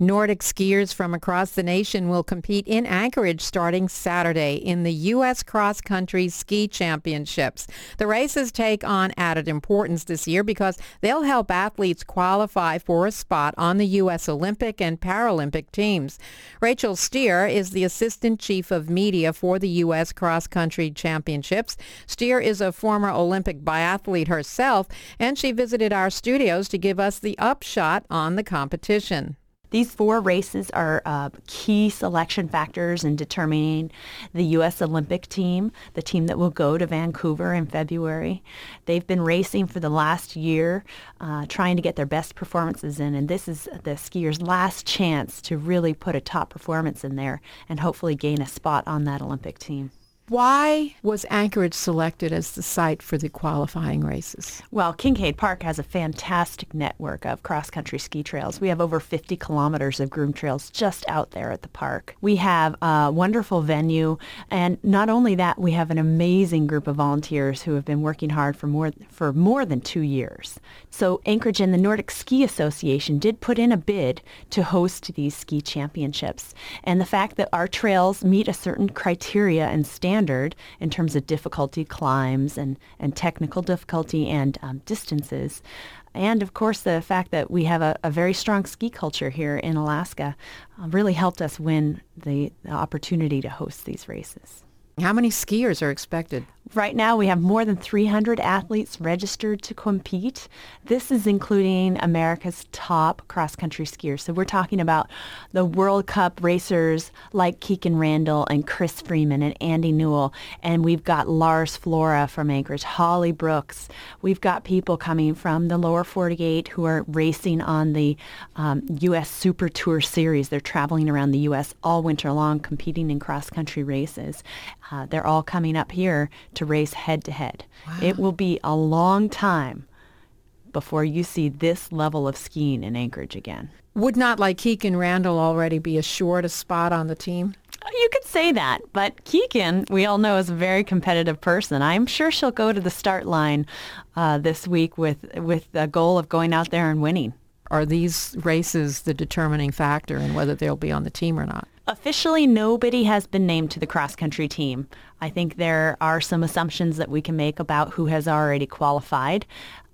Nordic skiers from across the nation will compete in Anchorage starting Saturday in the U.S. Cross Country Ski Championships. The races take on added importance this year because they'll help athletes qualify for a spot on the U.S. Olympic and Paralympic teams. Rachel Steer is the Assistant Chief of Media for the U.S. Cross Country Championships. Steer is a former Olympic biathlete herself, and she visited our studios to give us the upshot on the competition. These 4 races are key selection factors in determining the U.S. Olympic team, the team that will go to Vancouver in February. They've been racing for the last year, trying to get their best performances in, and this is the skiers' last chance to really put a top performance in there and hopefully gain a spot on that Olympic team. Why was Anchorage selected as the site for the qualifying races? Well, Kincaid Park has a fantastic network of cross-country ski trails. We have over 50 kilometers of groomed trails just out there at the park. We have a wonderful venue, and not only that, we have an amazing group of volunteers who have been working hard for more than 2 years. So Anchorage and the Nordic Ski Association did put in a bid to host these ski championships. And the fact that our trails meet a certain criteria and standard in terms of difficulty climbs and technical difficulty and distances. And of course, the fact that we have a very strong ski culture here in Alaska really helped us win the opportunity to host these races. How many skiers are expected? Right now, we have more than 300 athletes registered to compete. This is including America's top cross-country skiers. So we're talking about the World Cup racers like Keegan Randall and Chris Freeman and Andy Newell. And we've got Lars Flora from Anchorage, Holly Brooks. We've got people coming from the lower 48 who are racing on the U.S. Super Tour Series. They're traveling around the U.S. all winter long, competing in cross-country races. They're all coming up here to race head-to-head. Wow. It will be a long time before you see this level of skiing in Anchorage again. Would not, like Keegan Randall, already be assured a spot on the team? You could say that, but Keegan, we all know, is a very competitive person. I'm sure she'll go to the start line this week with the goal of going out there and winning. Are these races the determining factor in whether they'll be on the team or not? Officially, nobody has been named to the cross-country team. I think there are some assumptions that we can make about who has already qualified,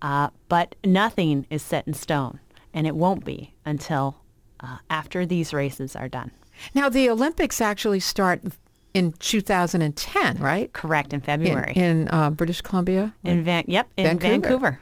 but nothing is set in stone, and it won't be until after these races are done. Now, the Olympics actually start in 2010, right? Correct, in February. In British Columbia? In Vancouver.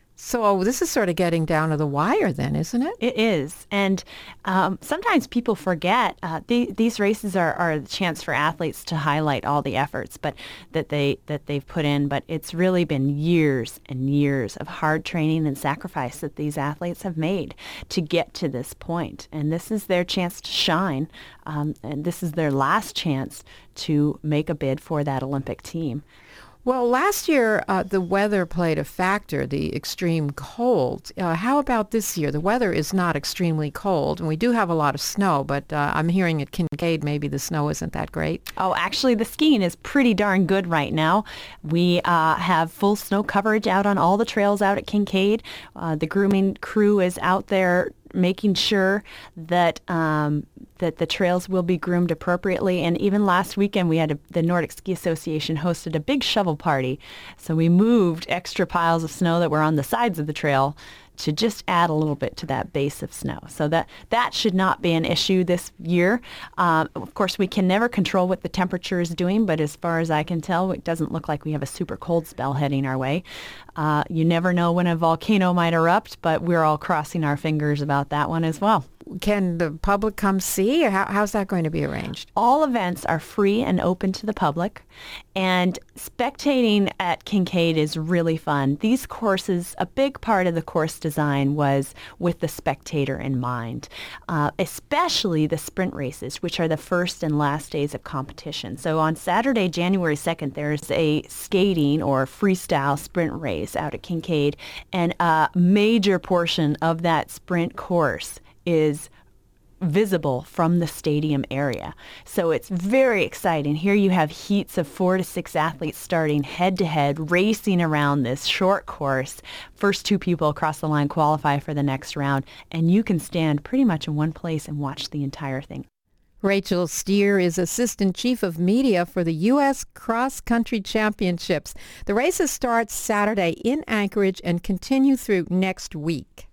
So this is sort of getting down to the wire then, isn't it? It is. And sometimes people forget these races are a chance for athletes to highlight all the efforts that they've put in. But it's really been years and years of hard training and sacrifice that these athletes have made to get to this point. And this is their chance to shine. And this is their last chance to make a bid for that Olympic team. Well, last year, the weather played a factor, the extreme cold. How about this year? The weather is not extremely cold, and we do have a lot of snow, but I'm hearing at Kincaid maybe the snow isn't that great. Oh, actually, the skiing is pretty darn good right now. We have full snow coverage out on all the trails out at Kincaid. The grooming crew is out there making sure that that the trails will be groomed appropriately. And even last weekend, we had the Nordic Ski Association hosted a big shovel party. So we moved extra piles of snow that were on the sides of the trail to just add a little bit to that base of snow. So that should not be an issue this year. Of course, we can never control what the temperature is doing, but as far as I can tell, it doesn't look like we have a super cold spell heading our way. You never know when a volcano might erupt, but we're all crossing our fingers about that one as well. Can the public come see, or how's that going to be arranged? All events are free and open to the public, and spectating at Kincaid is really fun. These courses, a big part of the course design was with the spectator in mind, especially the sprint races, which are the first and last days of competition. So on Saturday, January 2nd, there's a skating or freestyle sprint race out at Kincaid, and a major portion of that sprint course is visible from the stadium area. So it's very exciting. Here you have heats of 4 to 6 athletes starting head-to-head, racing around this short course. First 2 people across the line qualify for the next round, and you can stand pretty much in one place and watch the entire thing. Rachel Steer is Assistant Chief of Media for the U.S. Cross Country Championships. The races start Saturday in Anchorage and continue through next week.